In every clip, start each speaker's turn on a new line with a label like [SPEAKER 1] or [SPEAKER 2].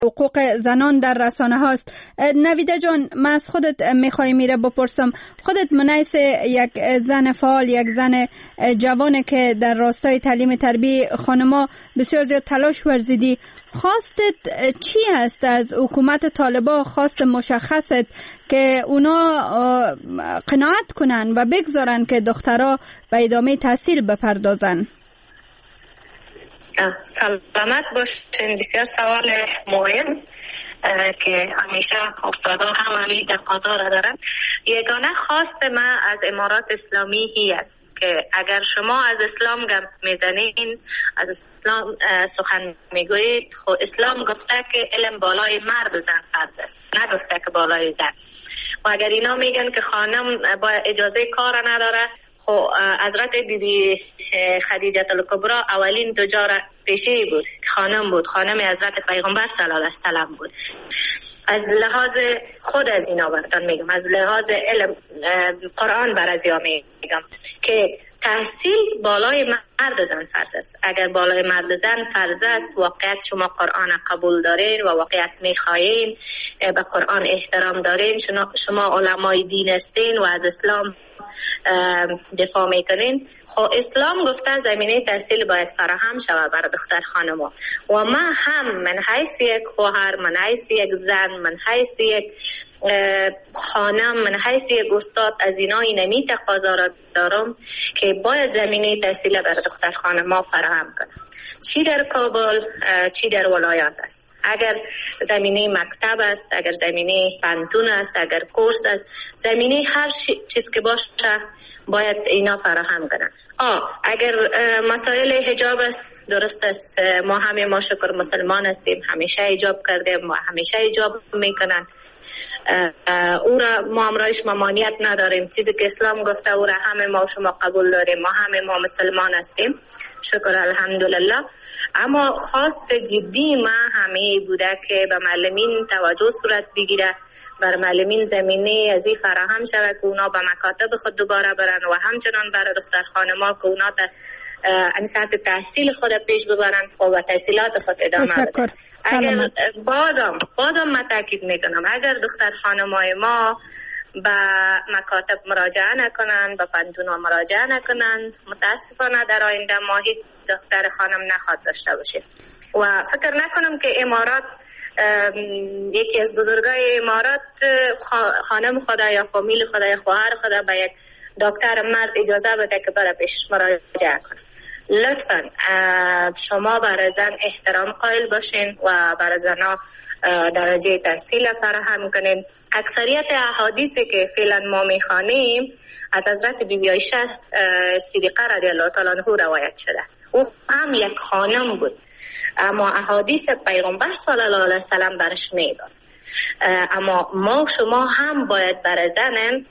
[SPEAKER 1] حقوق زنان در رسانه هاست. نویده جان، من از خودت میخوای میره بپرسم، خودت منیس یک زن فعال، یک زن جوانه که در راستای تعلیم تربیه خانما بسیار زیاد تلاش ورزیدی، خواستت چی هست از حکومت طالبان؟ خواست مشخصت که اونا قناعت کنن و بگذارن که دخترها به ادامه تحصیل بپردازن؟
[SPEAKER 2] سلامت باشین. بسیار سوال مهم که همیشه افتادا هم همین تقاضا را دارن. یگانه خواست من از امارات اسلامی هی است که اگر شما از اسلام گپ میزنین، از اسلام سخن میگویید، خب اسلام گفته که علم بالای مرد و زن فرض است، نگفته که بالای زن. و اگر اینا میگن که خانم با اجازه کار نداره، خب حضرت بیبی خدیجه الکبری اولین تجار پیشه بود، خانم بود، خانم حضرت پیغمبر صلی الله علیه وسلم بود. از لحاظ خود از اینا براتون میگم، از لحاظ علم قرآن بر از یا میگم که تحصیل بالای مرد و زن فرض است. اگر بالای مرد و زن فرض است، واقعیت شما قرآن قبول دارین و واقعیت میخواین، به قرآن احترام دارین، شما علمای دین هستین و از اسلام دفاع میکنین، خب اسلام گفته زمینه تحصیل باید فراهم شود برای دختر خانما. و من هم من حیث یک خواهر، من حیث یک زن، من حیث یک خانم، من حیث یک استاد از اینا اینمی تقاضا را دارم که باید زمینه تحصیل برای دختر خانما فراهم کنه، چی در کابل چی در ولایات است. اگر زمینه مکتب است، اگر زمینه پانتون است، اگر کورس است، زمینه هر چیز که باشه باید اینا فراهم کنن. اگر مسائل حجاب است، درست است، ما شکر مسلمان هستیم، همیشه حجاب کردیم و همیشه حجاب میکنن، او را ما امرایش ممانعت نداریم. چیزی که اسلام گفته او را همه ما شما قبول داریم، ما همه ما مسلمان هستیم، شکر الحمدلله. اما خواست جدی ما همه بوده که به معلمین توجه صورت بگیره، بر معلمین زمینه ازی فراهم شود که اونا به مکاتب خود دوباره برن و همچنان برای دختر خانما که اونا این سطح تحصیل خود پیش ببرن و به تحصیلات خود ادامه بدن. اگر بازم من تاکید میکنم، اگر دختر خانمای ما به مکاتب مراجعه نکنن، به پانتونا مراجعه نکنن، متاسفانه در آینده ما هیچ دختر خانم نخواد داشته باشه. و فکر نکنم که امارات، یکی از بزرگای امارات خانم خدا یا فامیل خدا یا خواهر خدا به یک دکتر مرد اجازه بده که برای پیشش مراجعه کنه. لطفا شما برای زن احترام قائل باشین و برای زنها درجه تحصیل فراهم کنین. اکثریت احادیثی که فعلا ما میخوانیم از حضرت بیبی عایشه صدیقه رضی الله تعالی عنها روایت شده. او هم یک خانم بود، اما احادیث پیغمبر صلی الله علیه وسلم برش میداد. اما ما شما هم باید برای زن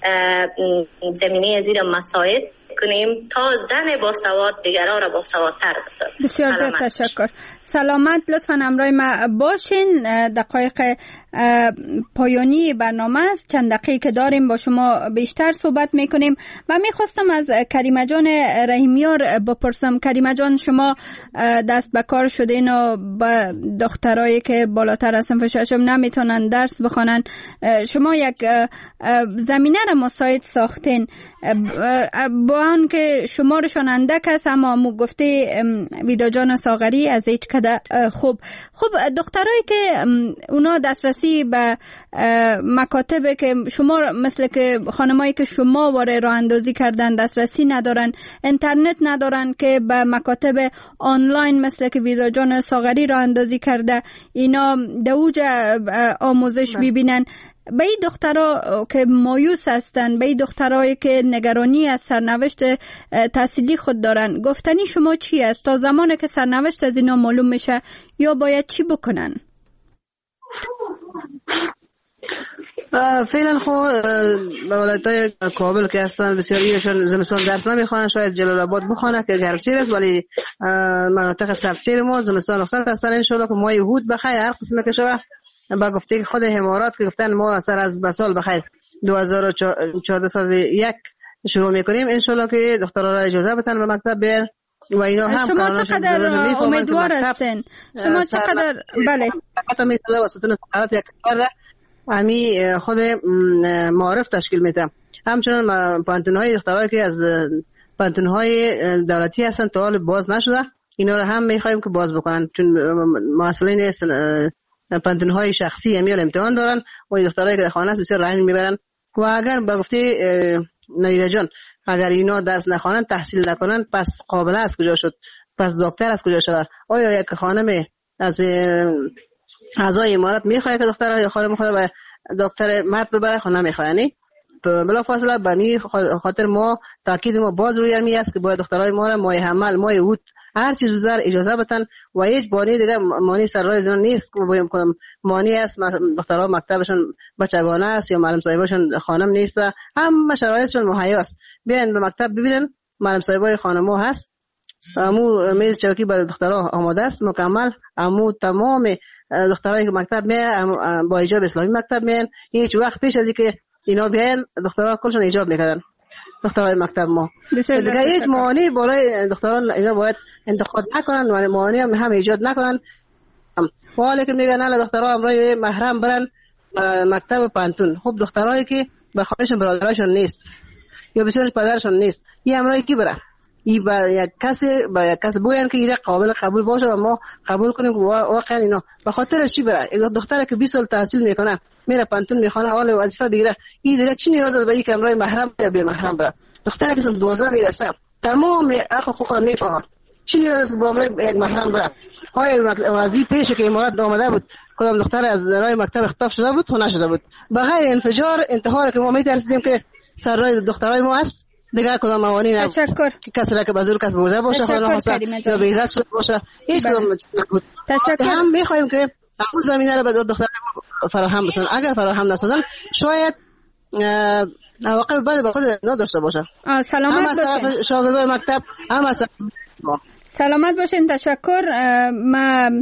[SPEAKER 2] زمینه زیر مساعد کنیم تا زن با سواد دیگرها را با سوادتر بسازیم.
[SPEAKER 1] بسیار زیاد تشکر. سلامت. لطفاً همراه ما باشین. دقایق پایانی برنامه است، چند دقیقه که داریم با شما بیشتر صحبت میکنیم و میخواستم از کریمه جان رحیمیار بپرسم. کریمه جان، شما دست به کار شدین و با دخترایی که بالاتر از صنف ششم نمیتونن درس بخونن، شما یک زمینه را مساعد ساختین با آن که شمارشان اندک است، اما مو گفته ویدا جان ساغری از هیچ کده خوب دخترایی که اونا دسترسی به مکاتب که شما مثل که خانمایی که شما واره راه اندازی کردن دسترسی ندارن، اینترنت ندارن که به مکاتب آنلاین مثل که ویدا جان ساغری راه اندازی کرده اینا دوج آموزش ببینن، به این دخترها که مایوس هستن، به این دخترهایی که نگرانی از سرنوشت تحصیلی خود دارن، گفتنی شما چی است تا زمانی که سرنوشت از اینا معلوم میشه یا باید چی بکنن؟
[SPEAKER 3] فعلا خب ولایت‌های کابل که هستن بسیاریشون زمستان درس نمیخوانن، شاید جلال آباد بخونه که گرمسیر است، ولی مناطق سردسیر ما زمستان رخصت هستن. ان شاء الله که ماه یهود بخیر هر قسمه که شوه با گفته خود امارات که گفتن ما سر از بسال بخیر 2014 سال یک شروع میکنیم، ان شاء الله که دخترها را اجازه بدن به مکتب بیان و اینا هم
[SPEAKER 1] شما چقدر امیدوار هستین؟ شما چقدر بله
[SPEAKER 3] حتی میتونه واسطون فقرات یک کار همی خود معارف تشکیل میده. همچنان پانتونهای دخترایی که از پانتونهای دولتی هستن تا حال باز نشده، اینا رو هم میخوایم که باز بکنن، چون مسئولین پانتونهای شخصی همیال امتحان دارن و دخترایی که در خانه است بسیار رنج میبرن. و اگر به گفته نویده جان اگر اینا درس نخوانن تحصیل نکنن پس قابله از کجا شد؟ پس دکتر از کجا شد؟ آیا یک خانم از اعضای امارات میخواد که دختر یا خانم خود به دکتر مرد ببره؟ خود نمیخواد. یعنی بلافاصله به خاطر ما تاکید ما باز روی همی است که باید دخترای ما را ماه حمل ماه اوت هر چیز زودتر اجازه بدن و هیچ بانی دیگه مانی سر راه زنان نیست که باید کنم مانی است دخترها مکتبشون بچگانه است یا معلم صاحبشون خانم نیست، هم شرایطشون مهیا است. بیاین به مکتب ببینن معلم صاحبای خانم‌ها هست، امو میز چوکی برای دخترها آماده است مکمل، امو تمام دخترایی که مکتب میان با حجاب اسلامی مکتب میان، هیچ وقت پیش از اینکه اینا بیان دخترها کلشون حجاب میکردن دخترای مکتب ما. دیگه هیچ معنی برای دختران اینا باید انتقاد نکنن و معنی هم ایجاد نکنن. حالا که میگن الا دخترها امرای محرم برن مکتب پانتون، خب دخترایی که به خانهشون برادرشون نیست یا بسیارش پدرشون نیست، این امرای کی بره؟ این با یک کسی بگن که این قابل قبول باشه و ما قبول کنیم که واقعا اینا به خاطر چی بره؟ یک دختره که 20 سال تحصیل میکنه میره پانتون میخونه حال وظیفه بگیره، این دیگه چی نیاز داره به یک امرای محرم یا بی محرم بره؟ دختره که 12 میرسه تمام حقوق میفهمه، چی نیاز با امرای یک محرم بره؟ های وظیفه پیش که امارات آمده بود کدام دختر از راه مکتب خطاب شده بود و نشده بود، بغیر انفجار انتحار که ما میترسیدیم که سر راه دخترای ما است دیگه کدام موانی نه.
[SPEAKER 1] تشکر.
[SPEAKER 3] کسی را که بزرگ کس برده باشه خانه هسته یا به عزت شده باشه هیچ کدام نبود.
[SPEAKER 1] تشکر.
[SPEAKER 3] هم میخوایم که همون زمینه را به دختر فراهم بسازن، اگر فراهم نسازن شاید واقع بعد به خود نداشته باشه.
[SPEAKER 1] سلامت باشین
[SPEAKER 3] شاگردای مکتب هم از
[SPEAKER 1] سلامت باشین. تشکر. من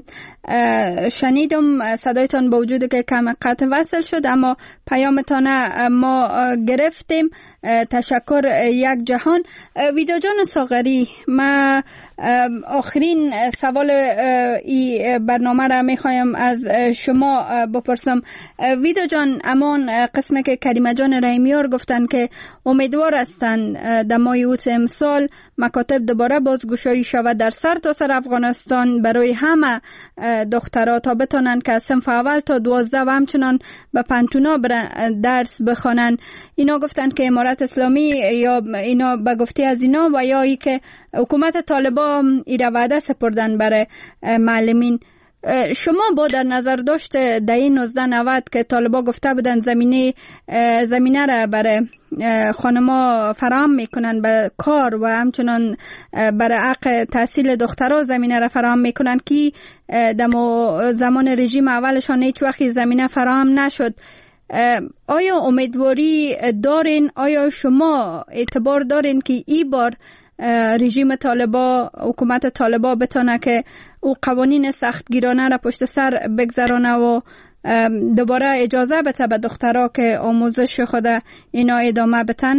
[SPEAKER 1] شنیدم صدایتان با وجود که کم قطع وصل شد اما پیامتان ما گرفتیم. تشکر یک جهان. ویدا جان ساغری، من آخرین سوال ای برنامه را میخوایم از شما بپرسم. ویدا جان، امان قسمه که کریمه جان رحیمیار گفتن که امیدوار هستن در ماه اوت امسال مکاتب دوباره بازگشایی شود در سر تا سر افغانستان برای همه دخترها تا بتونن که صنف اول تا 12 و همچنان به پانتونا درس بخوانن. اینا گفتن که امارت اسلامی یا اینا به گفته از اینا و یا ای که حکومت طالبان ایره وعده سپردن برای معلمین. شما با در نظر داشته در این 1990 که طالبا گفته بودن زمینه را برای خانما فراهم میکنن به کار و همچنان برای حق تحصیل دخترها زمینه را فراهم میکنن که در زمان رژیم اولشان هیچ وقت زمینه فراهم نشد. آیا امیدواری دارین؟ آیا شما اعتبار دارین که این بار رژیم طالبا حکومت طالبا بتونه که او قوانین سختگیرانه را پشت سر بگذرانه و دوباره اجازه بده به دخترها که آموزش خود اینا ادامه بدن؟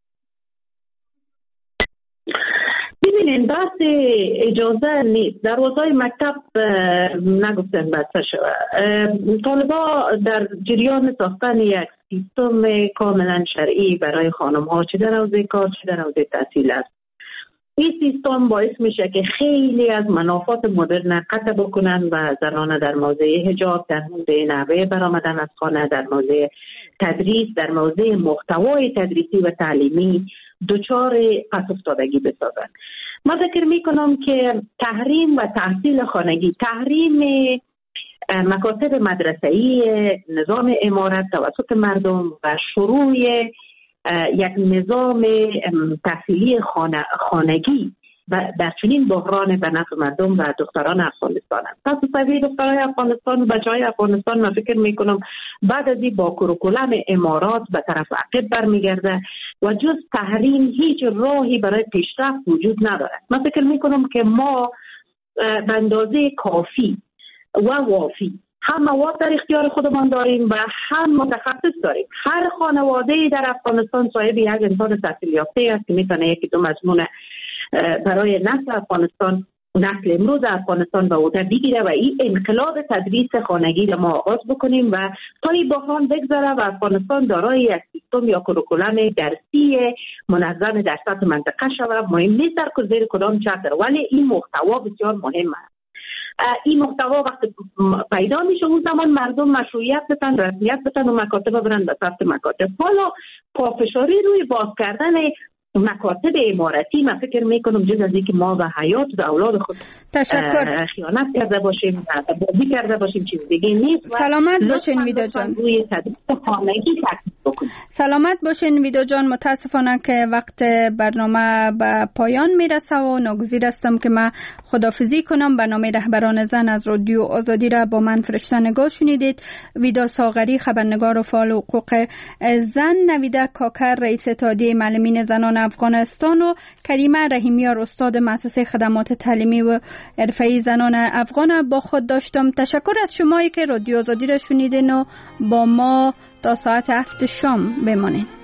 [SPEAKER 2] ببینین بحث اجازه نیست. دروازهای مکتب نگفتن بسته شود. طالبا در جریان ساختن یک سیستم کاملا شرعی برای خانم ها چه در حوزه کار چه در حوزه تحصیل است. این سیستم باعث میشه که خیلی از منافات مدرن قطع بکنن و زنان در موضع حجاب، در موضع نحوه برآمدن از خانه، در موضع تدریس، در موضع محتوای تدریسی و تعلیمی دچار پس افتادگی بسازن. من فکر میکنم که تحریم و تحصیل خانگی، تحریم مکاتب مدرسه‌ای نظام امارت توسط مردم و شروع یک نظام تحصیلی خانگی و در چنین بحران به نفع مردم و دختران افغانستان است. پس سوی دخترای افغانستان و بچه‌های افغانستان من فکر میکنم بعد از این با کورکولم امارات به طرف عقب برمیگرده و جز تحریم هیچ راهی برای پیشرفت وجود ندارد. من فکر میکنم که ما به اندازه کافی و وافی هم مواد در اختیار خودمان داریم و هم متخصص داریم. هر خانواده‌ای در افغانستان صاحب یک انسان تحصیل یافته است که میتونه یکی دو مضمون
[SPEAKER 4] برای نسل افغانستان، نسل امروز افغانستان به عهده بگیره و این انقلاب تدریس خانگی را ما آغاز بکنیم و تا این بحران بگذره و افغانستان دارای یک سیستم یا کریکولوم درسی منظم در سطح منطقه شود. مهم نیست در زیر کدام چتر، ولی این محتوا بسیار مهم است. این محتوا وقتی پیدا میشه اون زمان مردم مشروعیت بتن، رسمیت بتن و مکاتب برن به سمت مکاتب. حالا پافشاری روی باز کردن مکاتب امارتی من فکر میکنم جز از اینکه ما و حیات و اولاد خود خیانت کرده باشیم، بازی کرده باشیم، چیز دیگه نیست.
[SPEAKER 1] سلامت باشین ویدا جان.
[SPEAKER 4] روی تدریس خانگی تاکید بکنیم.
[SPEAKER 1] سلامت باشین ویدا جان. متاسفانه که وقت برنامه به پایان میرسه و ناگزیر هستم که من خداحافظی کنم. برنامه رهبران زن از رادیو آزادی را با من فرشته نگاه شنیدید. ویدا ساغری، خبرنگار و فعال حقوق زن، نویده کاکر، رئیس اتحادیه معلمین زنان افغانستان و کریمه رحیمیار، استاد مؤسسه خدمات تعلیمی و حرفه‌ای زنان افغان با خود داشتم. تشکر از شمایی که رادیو آزادی را شنیدین و با ما تا ساعت 7 شام بمانید.